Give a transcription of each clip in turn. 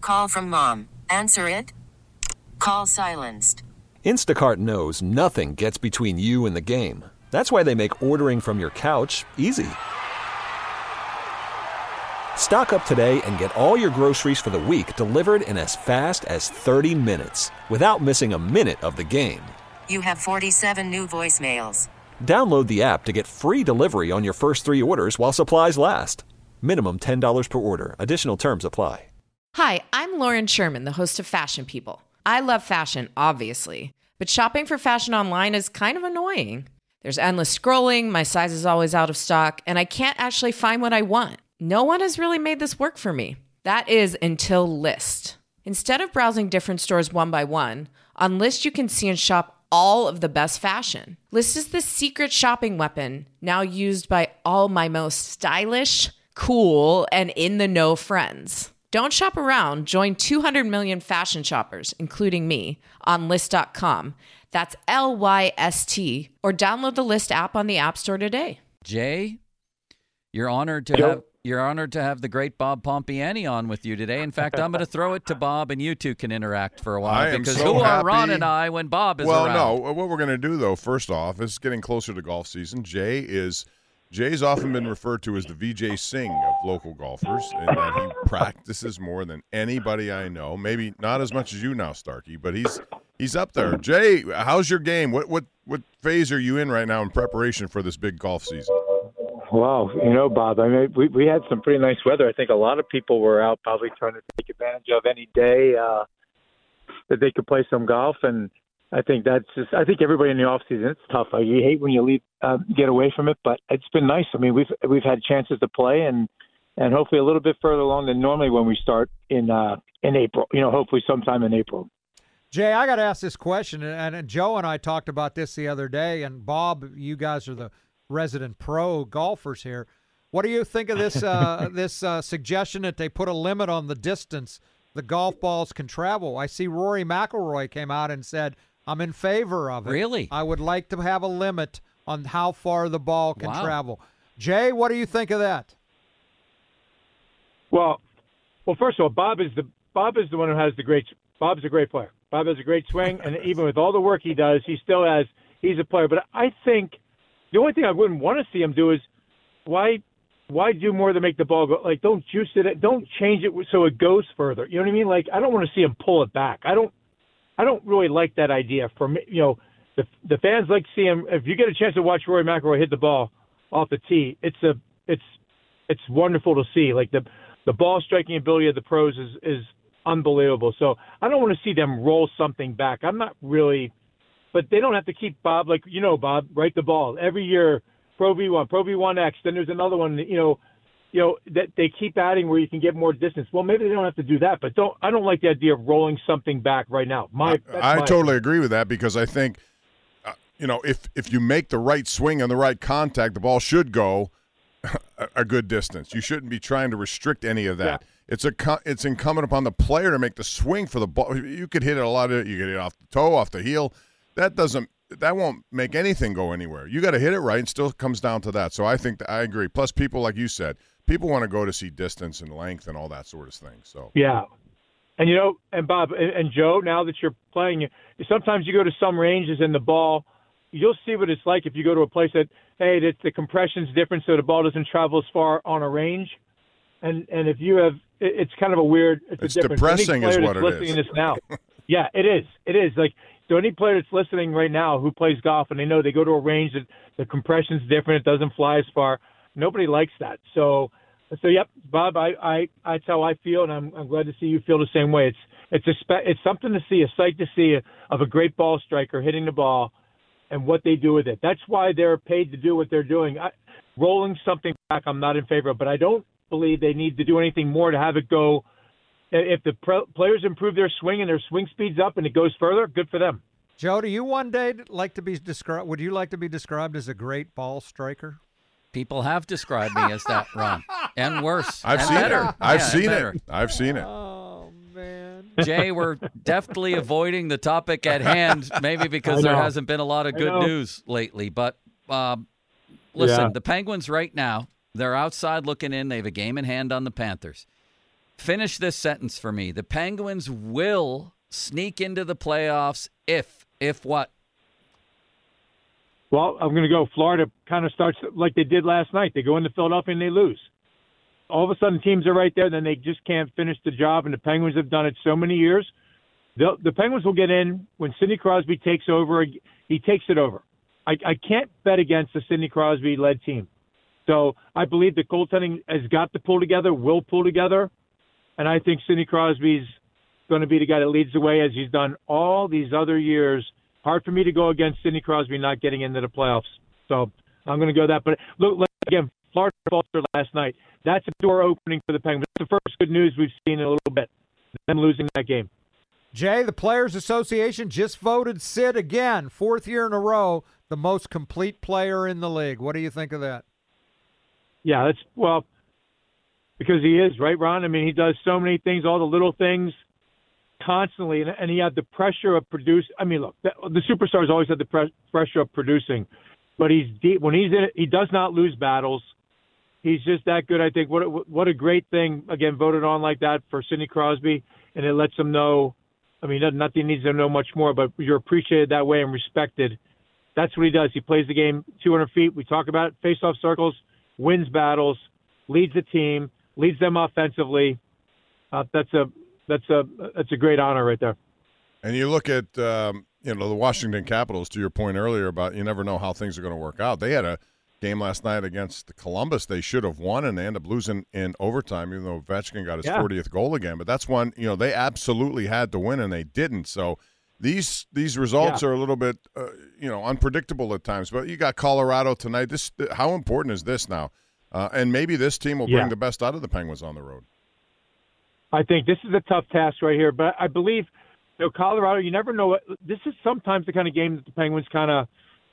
Call from mom. Answer it. Call silenced. Instacart knows nothing gets between you and the game. That's why they make ordering from your couch easy. Stock up today and get all your groceries for the week delivered in as fast as 30 minutes without missing a minute of the game. You have 47 new voicemails. Download the app to get free delivery on your first 3 orders while supplies last. Minimum $10 per order. Additional terms apply. Hi, I'm Lauren Sherman, the host of Fashion People. I love fashion, obviously, but shopping for fashion online is kind of annoying. There's endless scrolling, my size is always out of stock, and I can't actually find what I want. No one has really made this work for me. That is until Lyst. Instead of browsing different stores one by one, on Lyst you can see and shop all of the best fashion. Lyst is the secret shopping weapon now used by all my most stylish, cool, and in-the-know friends. Don't shop around. Join 200 million fashion shoppers, including me, on Lyst.com. That's Lyst, or download the Lyst app on the App Store today. Jay, you're honored to have the great Bob Pompiani on with you today. In fact, I'm going to throw it to Bob, and you two can interact for a while. Because who are Ron and I when Bob is around? Well, no. What we're going to do, though, first off, is getting closer to golf season. Jay's often been referred to as the Vijay Singh of local golfers, in that he practices more than anybody I know. Maybe not as much as you now, Starkey, but he's up there. Jay, how's your game? What phase are you in right now in preparation for this big golf season? Well, Bob, I mean, we had some pretty nice weather. I think a lot of people were out probably trying to take advantage of any day that they could play some golf, and I think I think everybody in the off season, it's tough. You hate when you leave, get away from it, but it's been nice. I mean, we've had chances to play and hopefully a little bit further along than normally when we start in April. Hopefully sometime in April. Jay, I got to ask this question, and Joe and I talked about this the other day, and Bob, you guys are the resident pro golfers here. What do you think of this suggestion that they put a limit on the distance the golf balls can travel? I see Rory McIlroy came out and said, I'm in favor of it. Really? I would like to have a limit on how far the ball can travel. Jay, what do you think of that? Well, first of all, Bob is the one who has Bob's a great player. Bob has a great swing, and even with all the work he does, he's a player. But I think the only thing I wouldn't want to see him do is why do more than make the ball go? Like, don't juice it, don't change it so it goes further. You know what I mean? Like, I don't want to see him pull it back. I don't really like that idea. For me, the fans like to see him. If you get a chance to watch Rory McIlroy hit the ball off the tee, it's wonderful to see. Like the ball striking ability of the pros is unbelievable. So I don't want to see them roll something back. I'm not really, but they don't have to keep Bob, like, Bob, right the ball every year. Pro V1, Pro V1X. Then there's another one, that they keep adding where you can get more distance. Well, maybe they don't have to do that, but I don't like the idea of rolling something back right now. I totally agree with that, because I think, if you make the right swing and the right contact, the ball should go a good distance. You shouldn't be trying to restrict any of that. Yeah. It's incumbent upon the player to make the swing for the ball. You could hit it you could hit it off the toe, off the heel. That won't make anything go anywhere. You got to hit it right, and still comes down to that. So I think I agree. Plus, people, like you said, people want to go to see distance and length and all that sort of thing. So yeah, and and Bob and Joe, now that you're playing, sometimes you go to some ranges and the ball, you'll see what it's like if you go to a place that the compression's different, so the ball doesn't travel as far on a range, and if you have, it's kind of a weird. It's depressing, is what it is. Listening to this now, yeah, it is. It is like. So any player that's listening right now who plays golf and they know they go to a range that the compression's different, it doesn't fly as far, nobody likes that. So yep, Bob, that's how I feel, and I'm glad to see you feel the same way. It's something to see, a sight to see of a great ball striker hitting the ball and what they do with it. That's why they're paid to do what they're doing. Rolling something back, I'm not in favor of, but I don't believe they need to do anything more to have it go. If the players improve their swing and their swing speeds up and it goes further, good for them. Joe, do you one day like to be described? Would you like to be described as a great ball striker? People have described me as that, Ron, and worse. I've seen it. I've seen it. Oh man, Jay, we're deftly avoiding the topic at hand, maybe because there hasn't been a lot of good news lately. But listen, the Penguins right now, they're outside looking in. They have a game in hand on the Panthers. Finish this sentence for me. The Penguins will sneak into the playoffs if what? Well, I'm going to go Florida kind of starts like they did last night. They go into Philadelphia and they lose. All of a sudden, teams are right there, then they just can't finish the job, and the Penguins have done it so many years. The Penguins will get in when Sidney Crosby takes over. He takes it over. I can't bet against the Sidney Crosby-led team. So I believe the goaltending has got to pull together, will pull together, and I think Sidney Crosby's going to be the guy that leads the way as he's done all these other years. Hard for me to go against Sidney Crosby not getting into the playoffs. So I'm going to go that. But look, again, Florida faltered last night. That's a door opening for the Penguins. That's the first good news we've seen in a little bit, them losing that game. Jay, the Players Association just voted Sid again, 4th year in a row, the most complete player in the league. What do you think of that? Yeah, because he is, right, Ron? I mean, he does so many things, all the little things constantly, and he had the pressure of producing. I mean, look, the superstars always had the pressure of producing, but he's deep. When he's in it, he does not lose battles. He's just that good, I think. What a great thing, again, voted on like that for Sidney Crosby, and it lets him know. I mean, nothing needs to know much more, but you're appreciated that way and respected. That's what he does. He plays the game 200 feet. We talk about it, face-off circles, wins battles, leads the team, leads them offensively. That's a great honor right there. And you look at the Washington Capitals. To your point earlier about you never know how things are going to work out. They had a game last night against Columbus. They should have won, and they end up losing in overtime, even though Ovechkin got his 40th goal again. But that's one they absolutely had to win, and they didn't. So these results are a little bit unpredictable at times. But you got Colorado tonight. How important is this now? And maybe this team will bring the best out of the Penguins on the road. I think this is a tough task right here, but I believe Colorado. You never know. This is sometimes the kind of game that the Penguins kind of,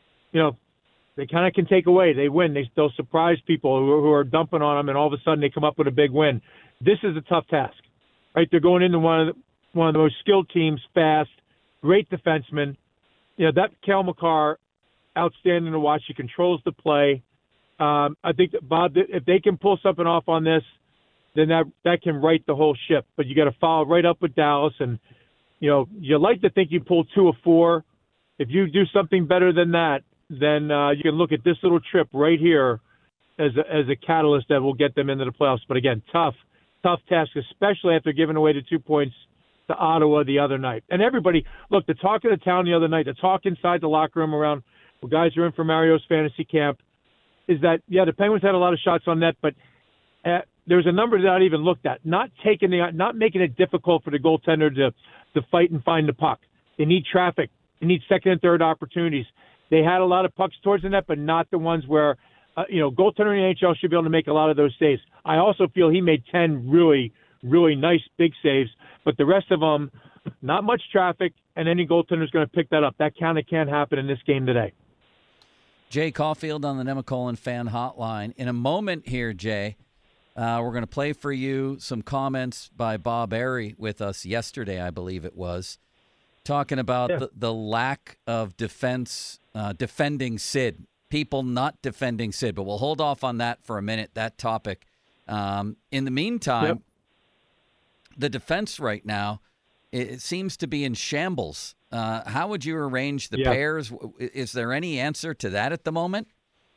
they kind of can take away. They win. They'll surprise people who are dumping on them, and all of a sudden they come up with a big win. This is a tough task, right? They're going into one of the most skilled teams, fast, great defenseman. That Cale Makar, outstanding to watch. He controls the play. I think that Bob, if they can pull something off on this, then that can right the whole ship. But you got to follow right up with Dallas, and you like to think you pull 2 of 4. If you do something better than that, then you can look at this little trip right here as a catalyst that will get them into the playoffs. But again, tough task, especially after giving away the 2 points to Ottawa the other night. And everybody, look, the talk of the town the other night, the talk inside the locker room around guys who are in for Mario's fantasy camp is that, the Penguins had a lot of shots on net, but there's a number that I even looked at, not making it difficult for the goaltender to fight and find the puck. They need traffic. They need second and third opportunities. They had a lot of pucks towards the net, but not the ones where, goaltender in the NHL should be able to make a lot of those saves. I also feel he made 10 really, really nice big saves, but the rest of them, not much traffic, and any goaltender is going to pick that up. That kind of can't happen in this game today. Jay Caulfield on the Nemacolin Fan Hotline. In a moment here, Jay, we're going to play for you some comments by Bob Airy with us yesterday, I believe it was, talking about the lack of defending Sid, people not defending Sid. But we'll hold off on that for a minute, that topic. In the meantime, the defense right now, it seems to be in shambles. How would you arrange the pairs? Is there any answer to that at the moment?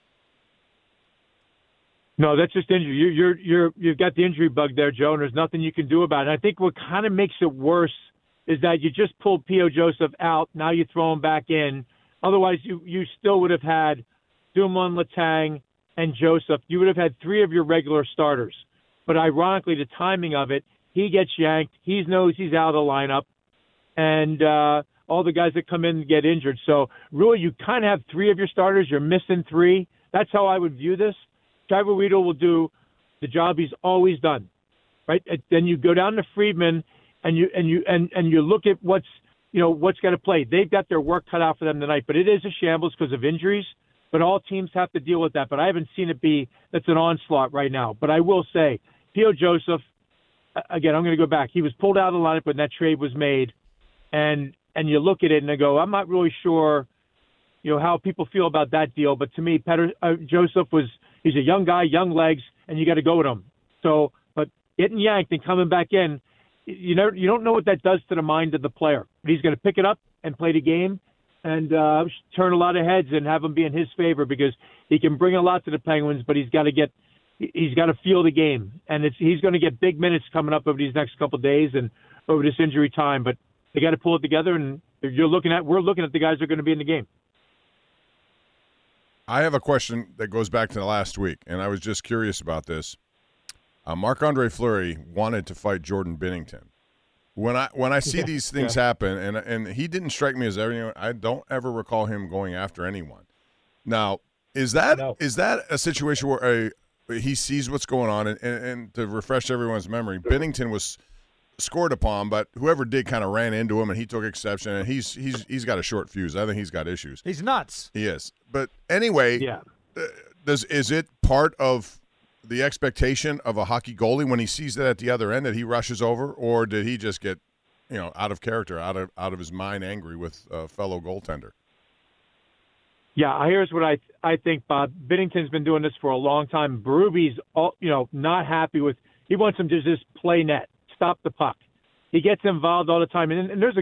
No, that's just injury. You've got the injury bug there, Joe, and there's nothing you can do about it. I think what kind of makes it worse is that you just pulled P.O. Joseph out. Now you throw him back in. Otherwise, you still would have had Dumoulin, Letang, and Joseph. You would have had 3 of your regular starters. But ironically, the timing of it, he gets yanked. He knows he's out of the lineup. And all the guys that come in get injured. So really, you kind of have 3 of your starters. You're missing 3. That's how I would view this. Trevor Weedle will do the job he's always done, right? And then you go down to Friedman, and you look at what's got to play. They've got their work cut out for them tonight, but it is a shambles because of injuries. But all teams have to deal with that. But I haven't seen it that's an onslaught right now. But I will say, P.O. Joseph, again, I'm going to go back. He was pulled out of the lineup when that trade was made, and you look at it and I go, I'm not really sure, how people feel about that deal. But to me, Joseph he's a young guy, young legs, and you got to go with him. So, but getting yanked and coming back in, you don't know what that does to the mind of the player. But he's going to pick it up and play the game and turn a lot of heads and have them be in his favor because he can bring a lot to the Penguins, but he's got to feel the game. And he's going to get big minutes coming up over these next couple of days and over this injury time. But they got to pull it together, and we're looking at the guys that are going to be in the game. I have a question that goes back to last week, and I was just curious about this. Marc-Andre Fleury wanted to fight Jordan Binnington. When I see these things happen, and he didn't strike me as anyone, I don't ever recall him going after anyone. Now, is that a situation where he sees what's going on, and to refresh everyone's memory, Binnington was scored upon, but whoever did kind of ran into him, and he took exception, and he's got a short fuse. I think he's got issues. He's nuts. He is. But anyway, is it part of the expectation of a hockey goalie when he sees that at the other end that he rushes over, or did he just get, out of character, out of his mind, angry with a fellow goaltender? Yeah, here's what I think, Bob. Binnington's been doing this for a long time. Berube's not happy with. He wants him to just play net, stop the puck. He gets involved all the time, and there's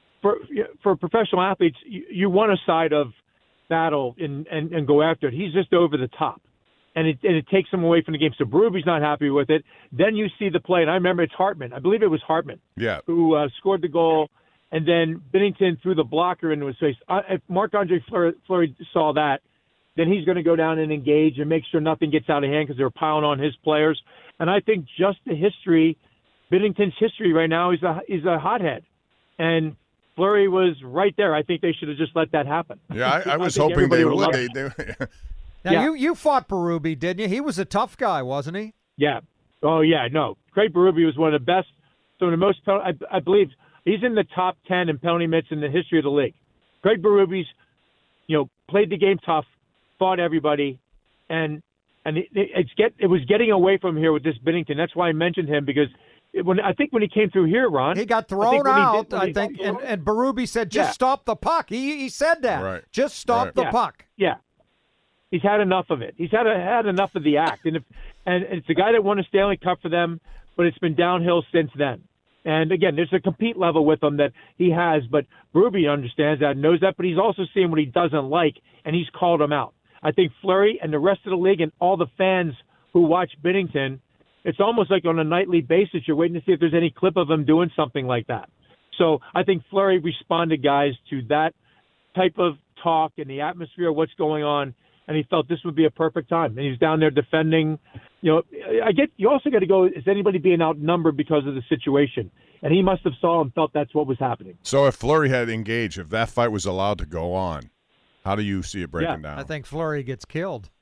for professional athletes, you want a side of battle and go after it. He's just over the top. And it takes him away from the game. So Berube's not happy with it. Then you see the play, and I remember it's Hartman. I believe it was Hartman who scored the goal, and then Binnington threw the blocker into his face. If Marc-Andre Fleury saw that, then he's going to go down and engage and make sure nothing gets out of hand because they're piling on his players. And I think just the history, Binnington's history right now, is a hothead. And Fleury was right there. I think they should have just let that happen. Yeah, I was hoping they would. Now, you fought Berube, didn't you? He was a tough guy, wasn't he? Yeah. Oh, yeah, no. Craig Berube was one of the best. So the most, I believe, he's in the top 10 in penalty minutes in the history of the league. Craig Berube's, played the game tough, fought everybody, and it was getting away from here with this Binnington. That's why I mentioned him because when he came through here, Ron, he got thrown out. And Berube said, "Just stop the puck." He said that. Right. Just stop the puck. Yeah. He's had enough of it. He's had enough of the act, and it's a guy that won a Stanley Cup for them, but it's been downhill since then. And again, there's a compete level with him that he has, but Berube understands that, knows that, but he's also seeing what he doesn't like, and he's called him out. I think Fleury and the rest of the league and all the fans who watch Binnington, it's almost like on a nightly basis you're waiting to see if there's any clip of him doing something like that. So I think Fleury responded, guys, to that type of talk and the atmosphere of what's going on. And he felt this would be a perfect time. And he's down there defending. You also got to go, is anybody being outnumbered because of the situation? And he must have saw and felt that's what was happening. So if Fleury had engaged, if that fight was allowed to go on, how do you see it breaking down? I think Fleury gets killed.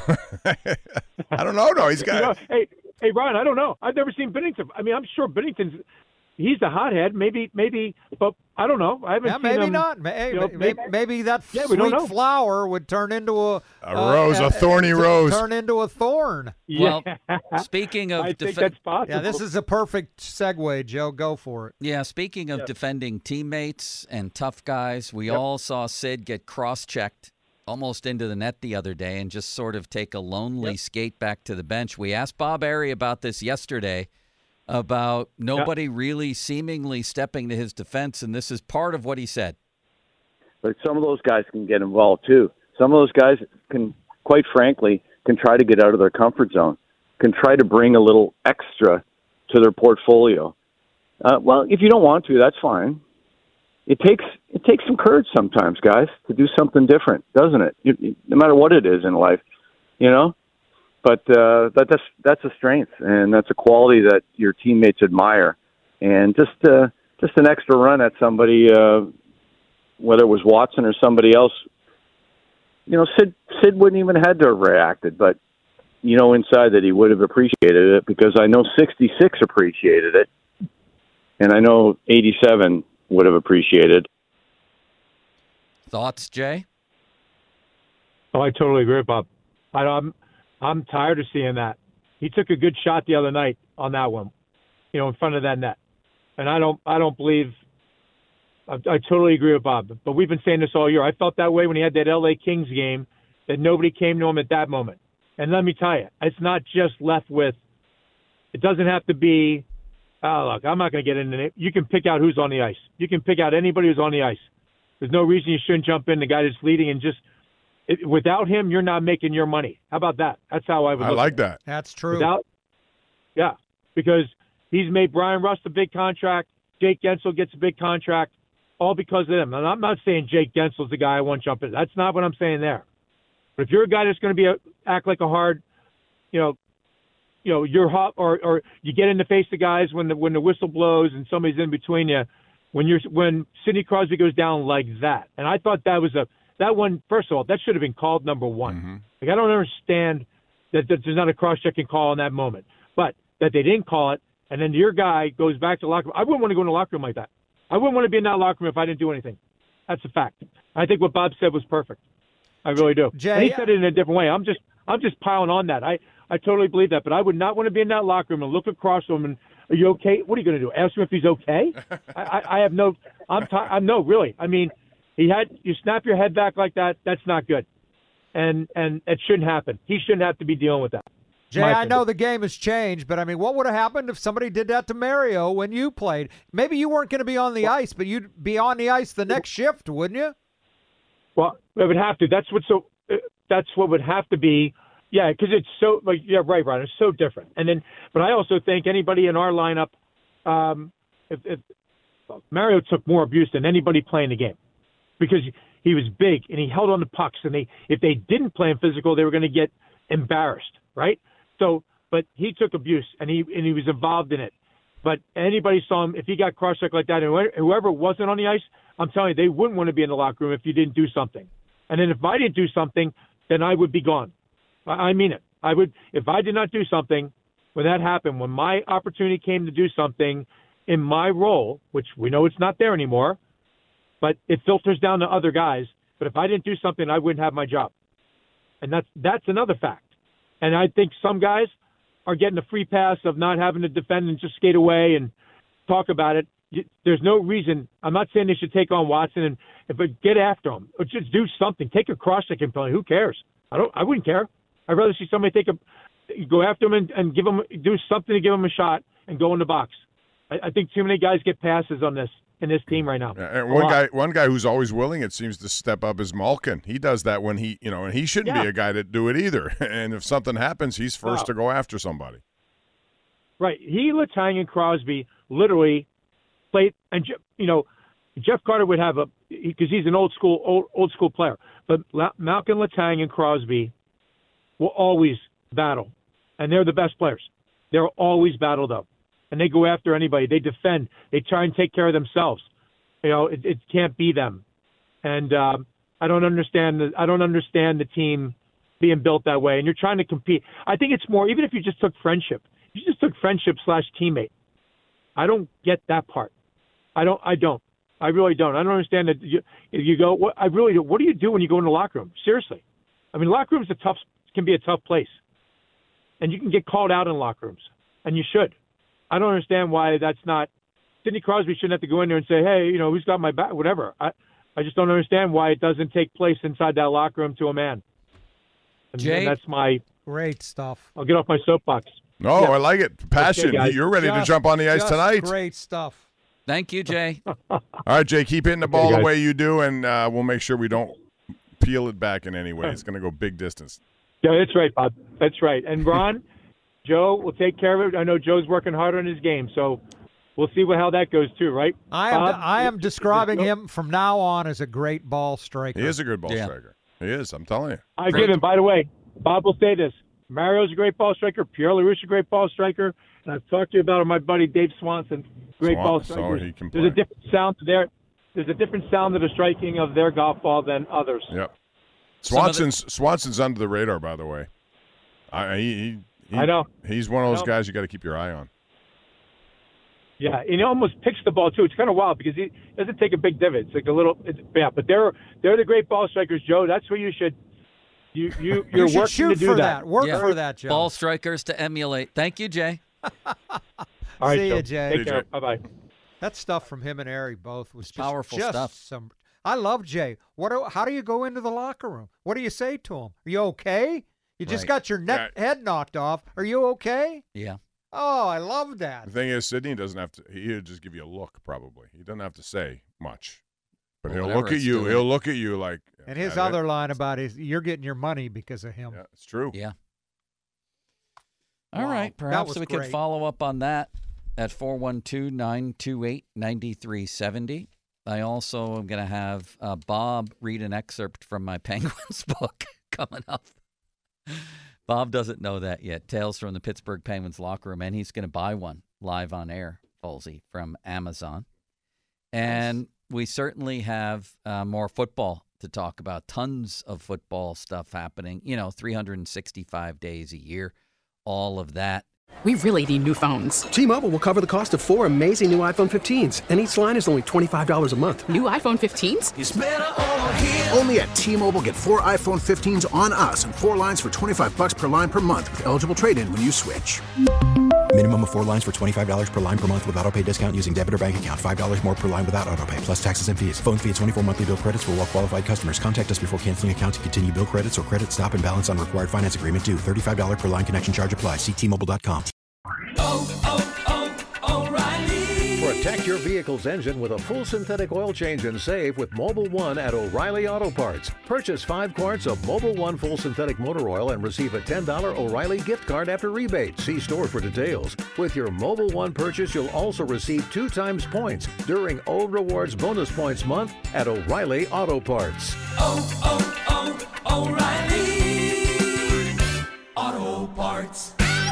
I don't know. No, he's got Hey, Ron, I don't know. I've never seen Binnington. I mean, I'm sure Binnington's – he's the hothead, maybe, but I don't know. I haven't seen maybe him. Not. Maybe that sweet flower would turn into a rose, a thorny rose. Turn into a thorn. Well, speaking of I think that's possible. Yeah, this is a perfect segue, Joe. Go for it. Yeah, speaking of defending teammates and tough guys, we all saw Sid get cross-checked almost into the net the other day and just sort of take a lonely skate back to the bench. We asked Bob Errey about this yesterday, about nobody really seemingly stepping to his defense, and this is part of what he said. But some of those guys can get involved too. Some of those guys can, quite frankly, can try to get out of their comfort zone, can try to bring a little extra to their portfolio. Well, if you don't want to, that's fine. It takes some courage sometimes, guys, to do something different, doesn't it? No matter what it is in life, But that's a strength, and that's a quality that your teammates admire. And just an extra run at somebody, whether it was Watson or somebody else, Sid wouldn't even had to have reacted, but inside that he would have appreciated it, because I know 66 appreciated it, and I know 87 would have appreciated. Thoughts, Jay? Oh, I totally agree with Bob. I'm tired of seeing that. He took a good shot the other night on that one, in front of that net. And I don't believe – I totally agree with Bob. But we've been saying this all year. I felt that way when he had that L.A. Kings game, that nobody came to him at that moment. And let me tell you, it's not just left with It doesn't have to be, look, I'm not going to get into it. You can pick out who's on the ice. You can pick out anybody who's on the ice. There's no reason you shouldn't jump in the guy that's leading and just without him, you're not making your money. How about that? That's how I would. I like that. That's true. Because he's made Brian Rust a big contract. Jake Gensel gets a big contract, all because of them. And I'm not saying Jake Gensel's the guy I want to jump in. That's not what I'm saying there. But if you're a guy that's going to act like a hard, you're hot, or you get in the face of guys when the whistle blows and somebody's in between you, when Sidney Crosby goes down like that. And I thought that one, first of all, that should have been called number one. Mm-hmm. Like, I don't understand that there's not a cross-checking call in that moment, but that they didn't call it, and then your guy goes back to the locker room. I wouldn't want to go in the locker room like that. I wouldn't want to be in that locker room if I didn't do anything. That's a fact. I think what Bob said was perfect. I really do. Jay, and he said it in a different way. I'm just piling on that. I totally believe that, but I would not want to be in that locker room and look across to him and, are you okay? What are you going to do? Ask him if he's okay? I have no. No, really. I mean, you snap your head back like that. That's not good, and it shouldn't happen. He shouldn't have to be dealing with that. Jay, I know the game has changed, but I mean, what would have happened if somebody did that to Mario when you played? Maybe you weren't going to be on the ice, but you'd be on the ice the next shift, wouldn't you? Well, it would have to. That's what would have to be. Yeah, because it's so right, Ron. It's so different. And then, but I also think anybody in our lineup, if Mario took more abuse than anybody playing the game, because he was big and he held on to pucks, and if they didn't play him physical, they were going to get embarrassed, right? So, but he took abuse and he was involved in it. But anybody saw him, if he got cross-checked like that, and whoever wasn't on the ice, I'm telling you, they wouldn't want to be in the locker room if you didn't do something. And then if I didn't do something, then I would be gone. I mean it. I would, if I did not do something when that happened, when my opportunity came to do something in my role, which we know it's not there anymore, but it filters down to other guys. But if I didn't do something, I wouldn't have my job. And that's another fact. And I think some guys are getting a free pass of not having to defend and just skate away and talk about it. There's no reason. I'm not saying they should take on Watson, but get after him or just do something. Take a cross-checking penalty. Who cares? I wouldn't care. I'd rather see somebody go after him and do something to give him a shot and go in the box. I think too many guys get passes on this in this team right now. And one guy who's always willing, it seems, to step up is Malkin. He does that when and he shouldn't be a guy to do it either. And if something happens, he's first to go after somebody. Right. He, Letang, and Crosby literally played, and Jeff Carter would have because he's an old school player. But Malkin, Letang, and Crosby will always battle, and they're the best players. They'll always battle, though, and they go after anybody. They defend. They try and take care of themselves. It can't be them. And I don't understand the team being built that way. And you're trying to compete. I think it's more, even if you just took friendship. You just took friendship/teammate. I don't get that part. I don't. I really don't. I don't understand that. You go. I really do. What do you do when you go in the locker room? Seriously, I mean, locker rooms can be a tough place, and you can get called out in locker rooms, and you should. I don't understand why that's not. Sidney Crosby shouldn't have to go in there and say, "Hey, who's got my back?" Whatever. I just don't understand why it doesn't take place inside that locker room to a man. And that's my great stuff. I'll get off my soapbox. No, I like it. Passion. Okay, you're ready to jump on the ice tonight. Great stuff. Thank you, Jay. All right, Jay, keep hitting the ball the way you do, and we'll make sure we don't peel it back in any way. It's going to go big distance. Yeah, that's right, Bob. That's right. And Ron, Joe will take care of it. I know Joe's working hard on his game, so we'll see how that goes too, right? I am describing him from now on as a great ball striker. He is a good ball striker. He is, I'm telling you. I give him, by the way, Bob will say this. Mario's a great ball striker. Pierre LaRouche a great ball striker. And I've talked to you about my buddy Dave Swanson, great ball striker. So he can play. There's a different sound to there's a different sound to the striking of their golf ball than others. Yep. Swanson's under the radar, by the way. I know. He's one of those guys you got to keep your eye on. Yeah, and he almost picks the ball too. It's kind of wild because he doesn't take a big divot. It's like a little. But they're the great ball strikers, Joe. That's where you should. You're working shoot to do for that. Work for that, Joe. Ball strikers to emulate. Thank you, Jay. All right, See you, Jay. Take care. Bye-bye. That stuff from him and Harry both was just Powerful stuff. I love Jay. How do you go into the locker room? What do you say to him? Are you okay? You just got your head knocked off. Are you okay? Yeah. Oh, I love that. The thing is, Sidney doesn't have to. He'll just give you a look. Probably he doesn't have to say much, but he'll look at you. He'll look at you like. And his other line about you're getting your money because of him. Yeah, it's true. Yeah. All right. Perhaps we could follow up on that at 412-928-9370. I also am going to have Bob read an excerpt from my Penguins book coming up. Bob doesn't know that yet. Tales from the Pittsburgh Penguins locker room, and he's going to buy one live on air, Folsey, from Amazon. And we certainly have more football to talk about. Tons of football stuff happening. 365 days a year, all of that. We really need new phones. T-Mobile will cover the cost of 4 amazing new iPhone 15s, and each line is only $25 a month. New iPhone 15s? It's better over here. Only at T-Mobile, get 4 iPhone 15s on us and 4 lines for $25 per line per month with eligible trade-in when you switch. Minimum of 4 lines for $25 per line per month with auto-pay discount using debit or bank account. $5 more per line without auto-pay, plus taxes and fees. Phone fee at 24 monthly bill credits for well-qualified customers. Contact us before canceling account to continue bill credits or credit stop and balance on required finance agreement due. $35 per line connection charge applies. See T-Mobile.com. O'Reilly. Protect your vehicle's engine with a full synthetic oil change and save with Mobil 1 at O'Reilly Auto Parts. Purchase 5 quarts of Mobil 1 full synthetic motor oil and receive a $10 O'Reilly gift card after rebate. See store for details. With your Mobil 1 purchase, you'll also receive 2 times points during O Rewards Bonus Points Month at O'Reilly Auto Parts. O'Reilly Auto Parts.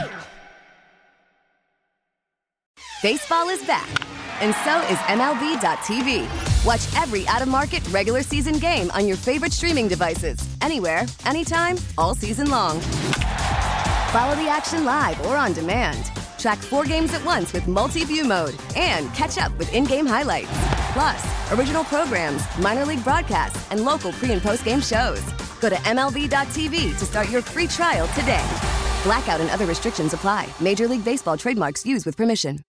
Baseball is back, and so is MLB.tv. Watch every out-of-market, regular season game on your favorite streaming devices, anywhere, anytime, all season long. Follow the action live or on demand. Track 4 games at once with multi-view mode and catch up with in-game highlights. Plus, original programs, minor league broadcasts, and local pre- and post-game shows. Go to MLB.tv to start your free trial today. Blackout and other restrictions apply. Major League Baseball trademarks used with permission.